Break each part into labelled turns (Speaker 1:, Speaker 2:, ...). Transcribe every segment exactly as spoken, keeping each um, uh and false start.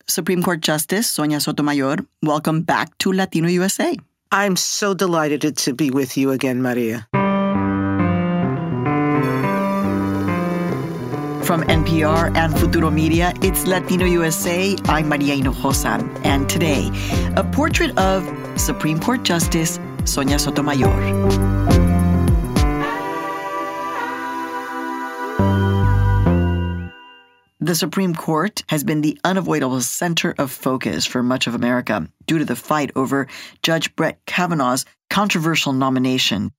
Speaker 1: Supreme Court Justice Sonia Sotomayor, welcome back to Latino U S A.
Speaker 2: I'm so delighted to be with you again, Maria.
Speaker 1: From N P R and Futuro Media, it's Latino U S A. I'm Maria Hinojosa. And today, a portrait of Supreme Court Justice Sonia Sotomayor. The Supreme Court has been the unavoidable center of focus for much of America due to the fight over Judge Brett Kavanaugh's controversial nomination.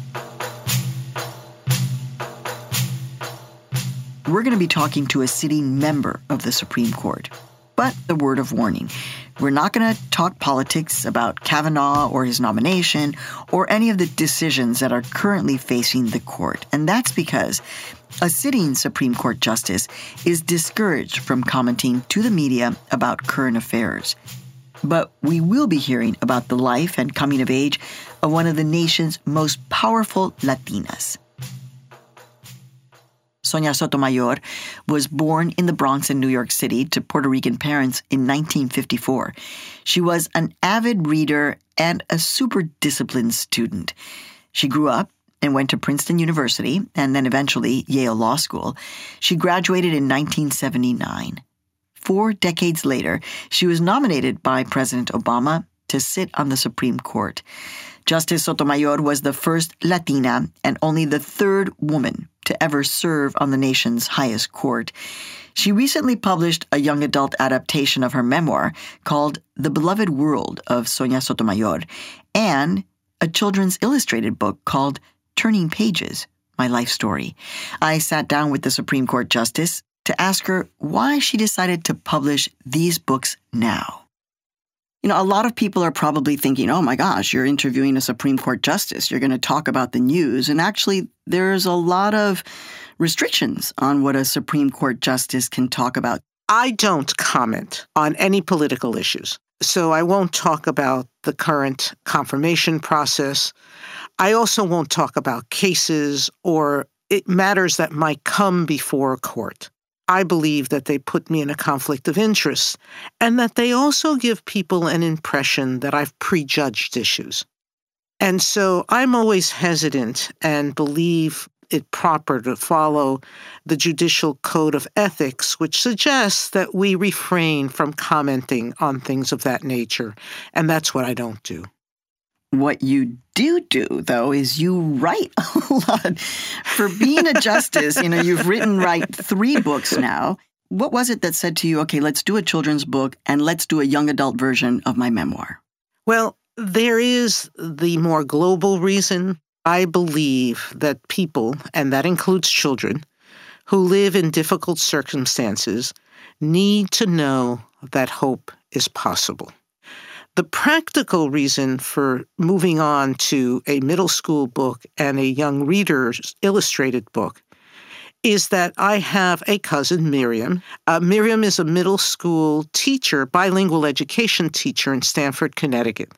Speaker 1: We're going to be talking to a sitting member of the Supreme Court. But the word of warning, we're not going to talk politics about Kavanaugh or his nomination or any of the decisions that are currently facing the court. And that's because a sitting Supreme Court justice is discouraged from commenting to the media about current affairs. But we will be hearing about the life and coming of age of one of the nation's most powerful Latinas. Sonia Sotomayor was born in the Bronx in New York City to Puerto Rican parents in nineteen fifty-four. She was an avid reader and a super disciplined student. She grew up and went to Princeton University and then eventually Yale Law School. She graduated in nineteen seventy-nine. Four decades later, she was nominated by President Obama to sit on the Supreme Court. Justice Sotomayor was the first Latina and only the third woman to ever serve on the nation's highest court. She recently published a young adult adaptation of her memoir called The Beloved World of Sonia Sotomayor and a children's illustrated book called Turning Pages, My Life Story. I sat down with the Supreme Court Justice to ask her why she decided to publish these books now. You know, a lot of people are probably thinking, oh my gosh, you're interviewing a Supreme Court justice. You're going to talk about the news. And actually, there's a lot of restrictions on what a Supreme Court justice can talk about.
Speaker 2: I don't comment on any political issues. So I won't talk about the current confirmation process. I also won't talk about cases or it matters that might come before a court. I believe that they put me in a conflict of interest and that they also give people an impression that I've prejudged issues. And so I'm always hesitant and believe it proper to follow the judicial code of ethics, which suggests that we refrain from commenting on things of that nature. And that's what I don't do.
Speaker 1: What you do do, though, is you write a lot. For being a justice, you know, you've written, right, three books now. What was it that said to you, okay, let's do a children's book and let's do a young adult version of my memoir?
Speaker 2: Well, there is the more global reason. I believe that people, and that includes children, who live in difficult circumstances need to know that hope is possible. The practical reason for moving on to a middle school book and a young reader's illustrated book is that I have a cousin, Miriam. Uh, Miriam is a middle school teacher, bilingual education teacher in Stamford, Connecticut.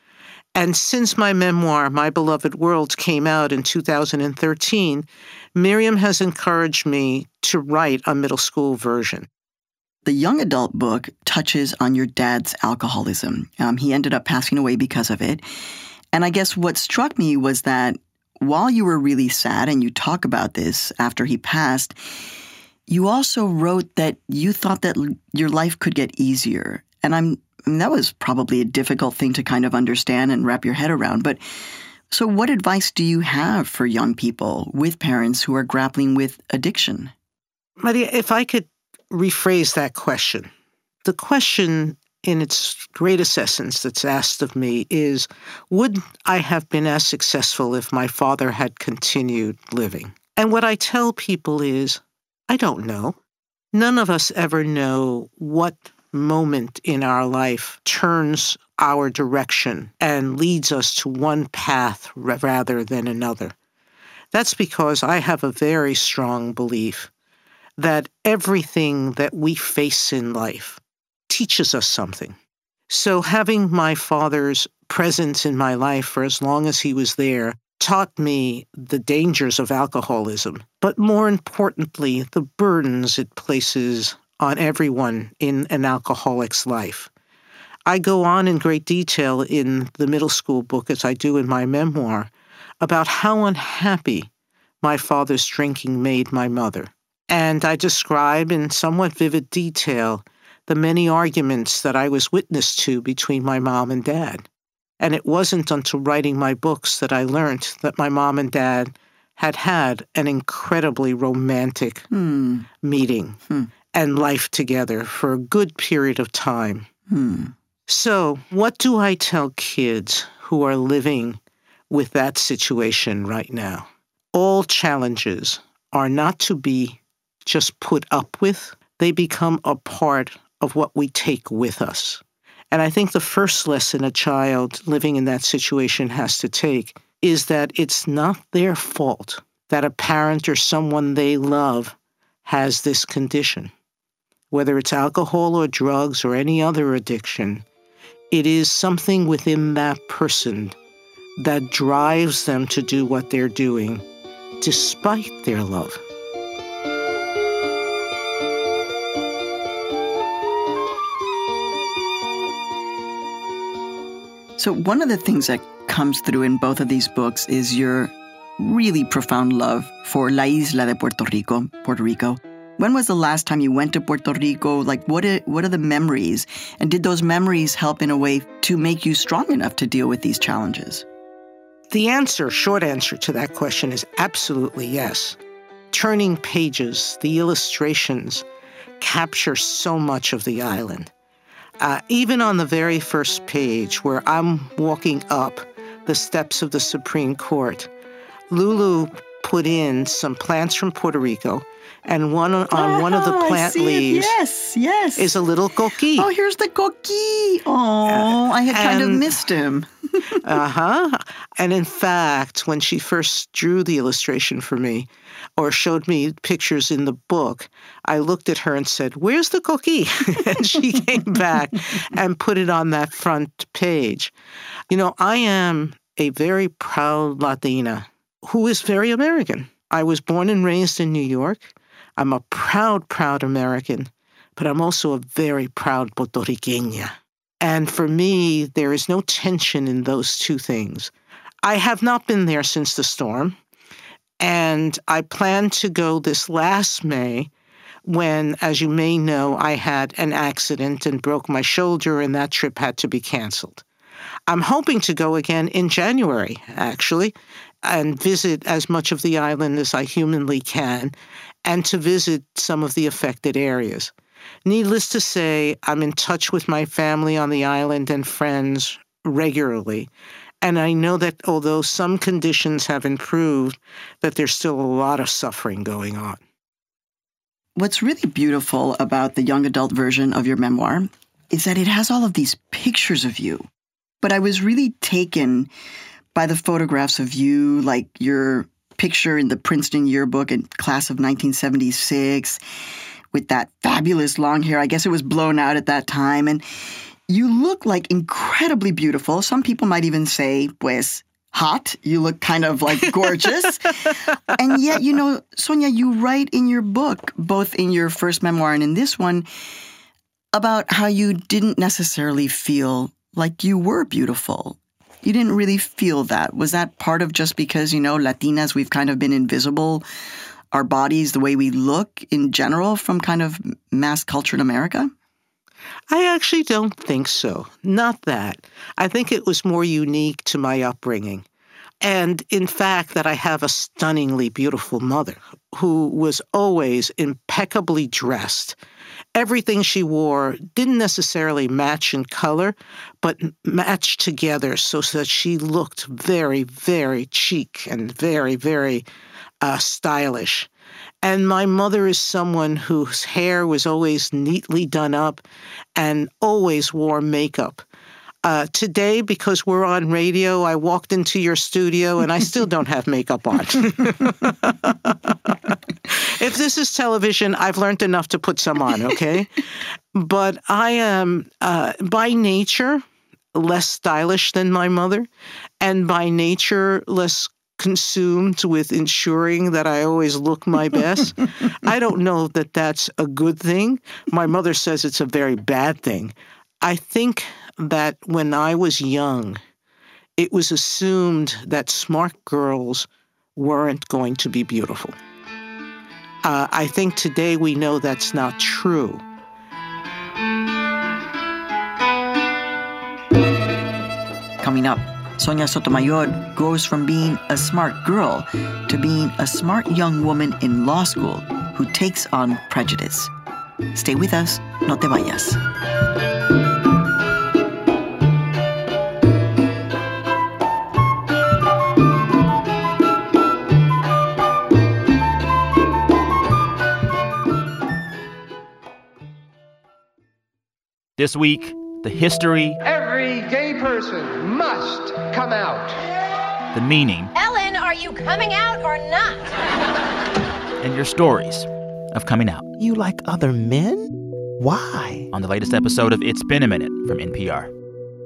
Speaker 2: And since my memoir, My Beloved World, came out in two thousand thirteen, Miriam has encouraged me to write a middle school version.
Speaker 1: The young adult book touches on your dad's alcoholism. Um, he ended up passing away because of it. And I guess what struck me was that while you were really sad and you talk about this after he passed, you also wrote that you thought that your life could get easier. And I'm I mean, that was probably a difficult thing to kind of understand and wrap your head around. But so what advice do you have for young people with parents who are grappling with addiction?
Speaker 2: Maria, if I could rephrase that question. The question in its greatest essence that's asked of me is, would I have been as successful if my father had continued living? And what I tell people is, I don't know. None of us ever know what moment in our life turns our direction and leads us to one path rather than another. That's because I have a very strong belief that everything that we face in life teaches us something. So having my father's presence in my life for as long as he was there taught me the dangers of alcoholism, but more importantly, the burdens it places on everyone in an alcoholic's life. I go on in great detail in the middle school book, as I do in my memoir, about how unhappy my father's drinking made my mother. And I describe in somewhat vivid detail the many arguments that I was witness to between my mom and dad. And it wasn't until writing my books that I learned that my mom and dad had had an incredibly romantic
Speaker 1: hmm.
Speaker 2: meeting
Speaker 1: hmm.
Speaker 2: and life together for a good period of time.
Speaker 1: Hmm.
Speaker 2: So what do I tell kids who are living with that situation right now? All challenges are not to be just put up with. They become a part of what we take with us. And I think the first lesson a child living in that situation has to take is that it's not their fault that a parent or someone they love has this condition. Whether it's alcohol or drugs or any other addiction, it is something within that person that drives them to do what they're doing despite their love.
Speaker 1: So one of the things that comes through in both of these books is your really profound love for La Isla de Puerto Rico, Puerto Rico. When was the last time you went to Puerto Rico? Like, what are, what are the memories? And did those memories help in a way to make you strong enough to deal with these challenges?
Speaker 2: The answer, short answer to that question is absolutely yes. Turning pages, the illustrations capture so much of the island. Uh, even on the very first page where I'm walking up the steps of the Supreme Court, Lulu put in some plants from Puerto Rico, and one on
Speaker 1: oh,
Speaker 2: one of the plant leaves
Speaker 1: yes, yes.
Speaker 2: is a little coqui.
Speaker 1: Oh, here's the coqui. Oh, I had kind of missed him.
Speaker 2: uh-huh. And in fact, when she first drew the illustration for me, or showed me pictures in the book, I looked at her and said, "Where's the coqui?" And she came back and put it on that front page. You know, I am a very proud Latina who is very American. I was born and raised in New York. I'm a proud, proud American, but I'm also a very proud Puerto Riqueña. And for me, there is no tension in those two things. I have not been there since the storm, and I plan to go this last May when, as you may know, I had an accident and broke my shoulder, and that trip had to be canceled. I'm hoping to go again in January, actually, and visit as much of the island as I humanly can, and to visit some of the affected areas. Needless to say, I'm in touch with my family on the island and friends regularly, and I know that although some conditions have improved, that there's still a lot of suffering going on.
Speaker 1: What's really beautiful about the young adult version of your memoir is that it has all of these pictures of you. But I was really taken by the photographs of you, like your picture in the Princeton yearbook in class of nineteen seventy-six, with that fabulous long hair. I guess it was blown out at that time. And you look like incredibly beautiful. Some people might even say, pues, hot. You look kind of like gorgeous. And yet, you know, Sonia, you write in your book, both in your first memoir and in this one, about how you didn't necessarily feel like you were beautiful. You didn't really feel that. Was that part of just because, you know, Latinas, we've kind of been invisible, our bodies, the way we look in general from kind of mass culture in America?
Speaker 2: I actually don't think so. Not that. I think it was more unique to my upbringing. And in fact, that I have a stunningly beautiful mother who was always impeccably dressed. Everything she wore didn't necessarily match in color, but matched together so that she looked very, very chic and very, very uh, stylish. And my mother is someone whose hair was always neatly done up and always wore makeup. Uh, today, because we're on radio, I walked into your studio and I still don't have makeup on. If this is television, I've learned enough to put some on, okay? But I am, uh, by nature, less stylish than my mother, and by nature, less consumed with ensuring that I always look my best. I don't know that that's a good thing. My mother says it's a very bad thing. I think that when I was young, it was assumed that smart girls weren't going to be beautiful. Uh, I think today we know that's not true.
Speaker 1: Coming up, Sonia Sotomayor goes from being a smart girl to being a smart young woman in law school who takes on prejudice. Stay with us, no te vayas.
Speaker 3: This week, the history.
Speaker 4: Every gay person must come out.
Speaker 3: The meaning.
Speaker 5: Ellen, are you coming out or not?
Speaker 3: And your stories of coming out.
Speaker 6: You like other men? Why?
Speaker 3: On the latest episode of It's Been a Minute from N P R.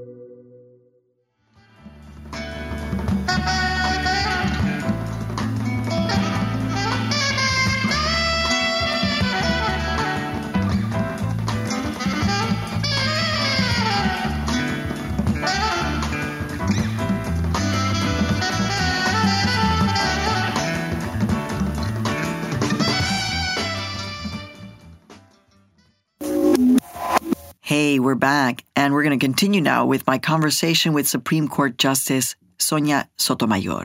Speaker 1: Hey, we're back, and we're going to continue now with my conversation with Supreme Court Justice Sonia Sotomayor.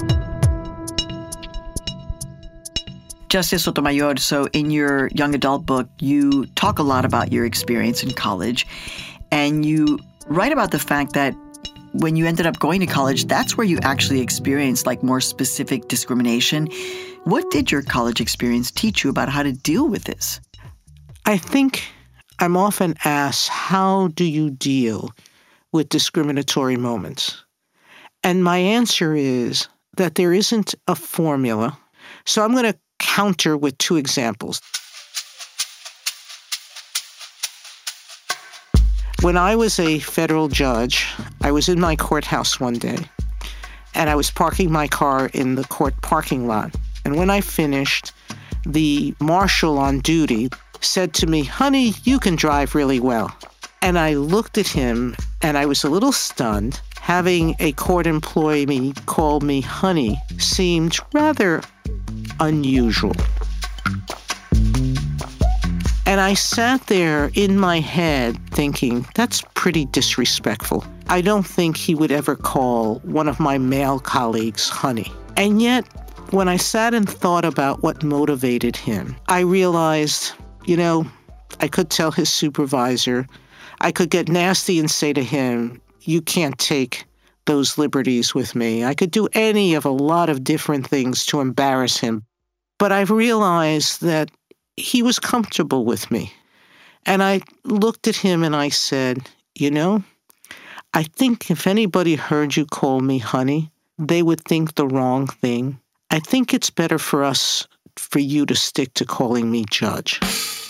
Speaker 1: Justice Sotomayor, so in your young adult book, you talk a lot about your experience in college, and you write about the fact that when you ended up going to college, that's where you actually experienced like more specific discrimination. What did your college experience teach you about how to deal with this?
Speaker 2: I think I'm often asked, how do you deal with discriminatory moments? And my answer is that there isn't a formula. So I'm going to counter with two examples. When I was a federal judge, I was in my courthouse one day, and I was parking my car in the court parking lot. And when I finished, the marshal on duty said to me, "Honey, you can drive really well." And I looked at him, and I was a little stunned. Having a court employee call me honey seemed rather unusual. And I sat there in my head thinking, that's pretty disrespectful. I don't think he would ever call one of my male colleagues honey. And yet, when I sat and thought about what motivated him, I realized, you know, I could tell his supervisor, I could get nasty and say to him, you can't take those liberties with me. I could do any of a lot of different things to embarrass him. But I've realized that he was comfortable with me. And I looked at him and I said, you know, I think if anybody heard you call me honey, they would think the wrong thing. I think it's better for us, for you to stick to calling me judge.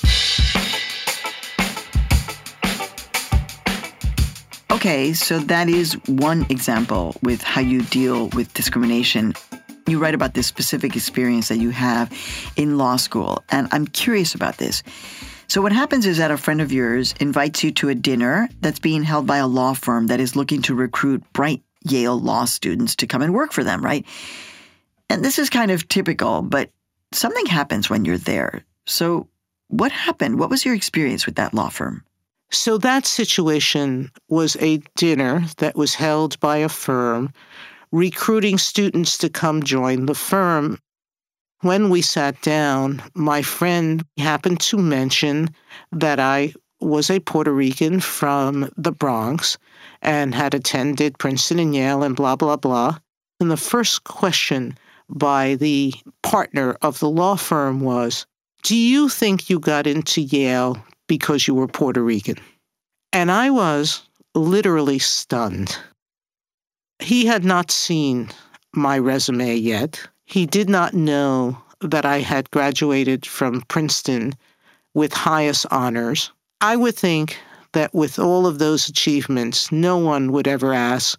Speaker 1: Okay, so that is one example with how you deal with discrimination. You write about this specific experience that you have in law school, and I'm curious about this. So what happens is that a friend of yours invites you to a dinner that's being held by a law firm that is looking to recruit bright Yale law students to come and work for them, right? And this is kind of typical, but something happens when you're there. So what happened? What was your experience with that law firm?
Speaker 2: So that situation was a dinner that was held by a firm recruiting students to come join the firm. When we sat down, my friend happened to mention that I was a Puerto Rican from the Bronx and had attended Princeton and Yale and blah, blah, blah. And the first question by the partner of the law firm was, do you think you got into Yale because you were Puerto Rican? And I was literally stunned. He had not seen my resume yet. He did not know that I had graduated from Princeton with highest honors. I would think that with all of those achievements, no one would ever ask,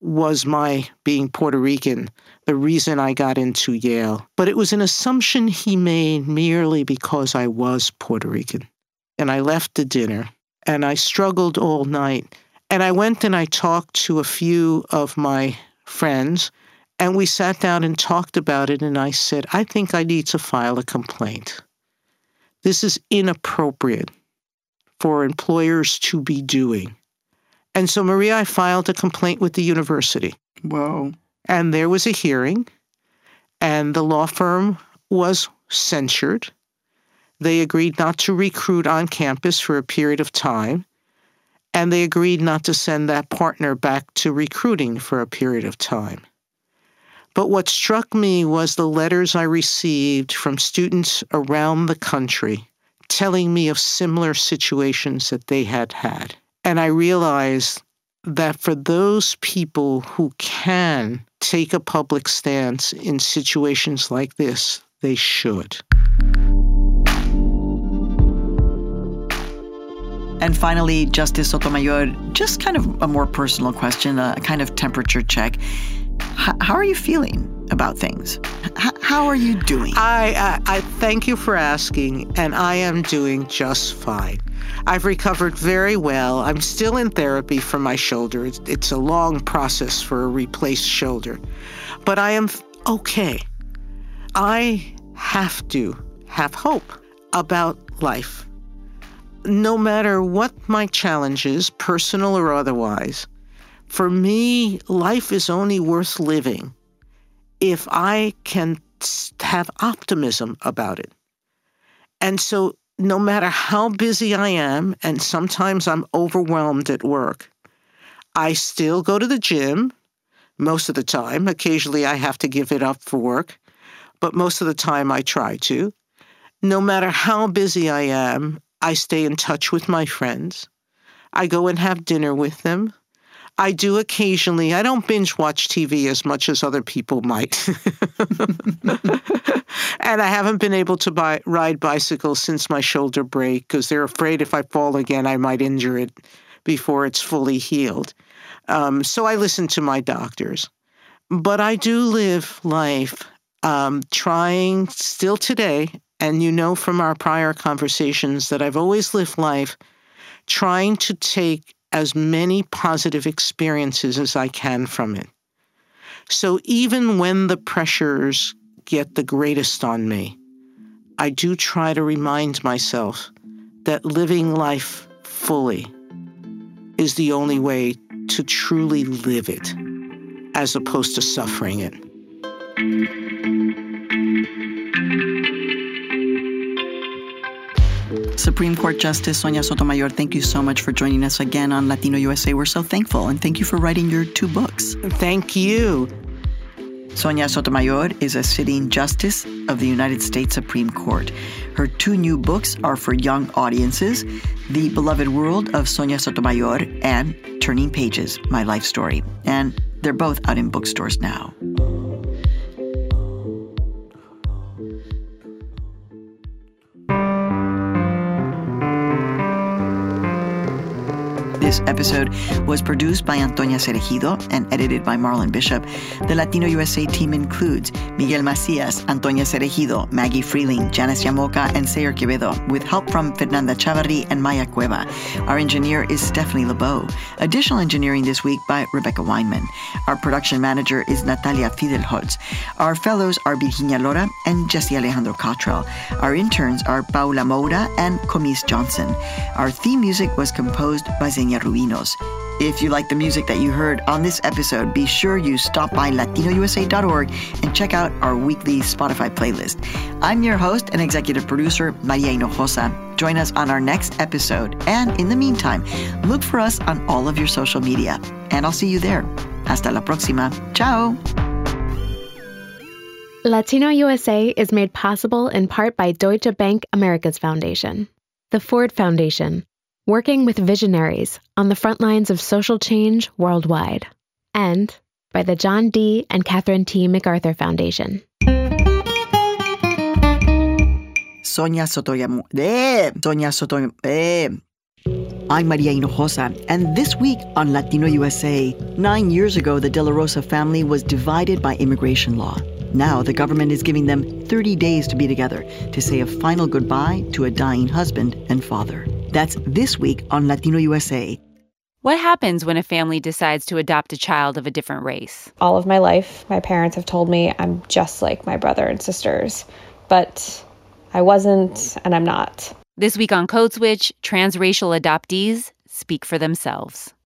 Speaker 2: was my being Puerto Rican the reason I got into Yale, but it was an assumption he made merely because I was Puerto Rican. And I left the dinner, and I struggled all night. And I went and I talked to a few of my friends, and we sat down and talked about it, and I said, I think I need to file a complaint. This is inappropriate for employers to be doing. And so, Maria, I filed a complaint with the university.
Speaker 1: Whoa.
Speaker 2: And there was a hearing, and the law firm was censured. They agreed not to recruit on campus for a period of time, and they agreed not to send that partner back to recruiting for a period of time. But what struck me was the letters I received from students around the country telling me of similar situations that they had had. And I realized that for those people who can take a public stance in situations like this, they should.
Speaker 1: And finally, Justice Sotomayor, just kind of a more personal question, a kind of temperature check. H- how are you feeling about things? H- how are you doing?
Speaker 2: I, I I thank you for asking, and I am doing just fine. I've recovered very well. I'm still in therapy for my shoulder. It's, it's a long process for a replaced shoulder, but I am okay. I have to have hope about life. No matter what my challenges, personal or otherwise, for me, life is only worth living if I can have optimism about it. And so no matter how busy I am, and sometimes I'm overwhelmed at work, I still go to the gym most of the time. Occasionally I have to give it up for work, but most of the time I try to. No matter how busy I am, I stay in touch with my friends. I go and have dinner with them. I do occasionally. I don't binge watch T V as much as other people might. And I haven't been able to buy, ride bicycles since my shoulder break because they're afraid if I fall again, I might injure it before it's fully healed. Um, so I listen to my doctors. But I do live life um, trying still today, and you know from our prior conversations that I've always lived life trying to take as many positive experiences as I can from it. So even when the pressures get the greatest on me, I do try to remind myself that living life fully is the only way to truly live it, as opposed to suffering it.
Speaker 1: Supreme Court Justice Sonia Sotomayor, thank you so much for joining us again on Latino U S A. We're so thankful, and thank you for writing your two books.
Speaker 2: Thank you.
Speaker 1: Sonia Sotomayor is a sitting justice of the United States Supreme Court. Her two new books are for young audiences, The Beloved World of Sonia Sotomayor and Turning Pages, My Life Story. And they're both out in bookstores now. This episode was produced by Antonia Cereijido and edited by Marlon Bishop. The Latino U S A team includes Miguel Macias, Antonia Cereijido, Maggie Freeling, Janice Yamoca, and Sayer Quevedo, with help from Fernanda Chavarri and Maya Cueva. Our engineer is Stephanie LeBeau. Additional engineering this week by Rebecca Weinman. Our production manager is Natalia Fidelholz. Our fellows are Virginia Lora and Jesse Alejandro Cottrell. Our interns are Paula Moura and Comis Johnson. Our theme music was composed by Xenia Ruinos. If you like the music that you heard on this episode, be sure you stop by latino u s a dot org and check out our weekly Spotify playlist. I'm your host and executive producer, Maria Hinojosa. Join us on our next episode. And in the meantime, look for us on all of your social media. And I'll see you there. Hasta la próxima. Ciao.
Speaker 7: Latino U S A is made possible in part by Deutsche Bank Americas Foundation, the Ford Foundation, working with visionaries on the front lines of social change worldwide, and by the John D. and Catherine T. MacArthur Foundation.
Speaker 1: Sonia Sotomayor. Eh, Sonia Sotomayor. Eh. I'm Maria Hinojosa, and this week on Latino U S A, nine years ago, the De La Rosa family was divided by immigration law. Now the government is giving them thirty days to be together to say a final goodbye to a dying husband and father. That's this week on Latino U S A.
Speaker 8: What happens when a family decides to adopt a child of a different race?
Speaker 9: All of my life, my parents have told me I'm just like my brother and sisters, but I wasn't, and I'm not.
Speaker 8: This week on Code Switch, transracial adoptees speak for themselves.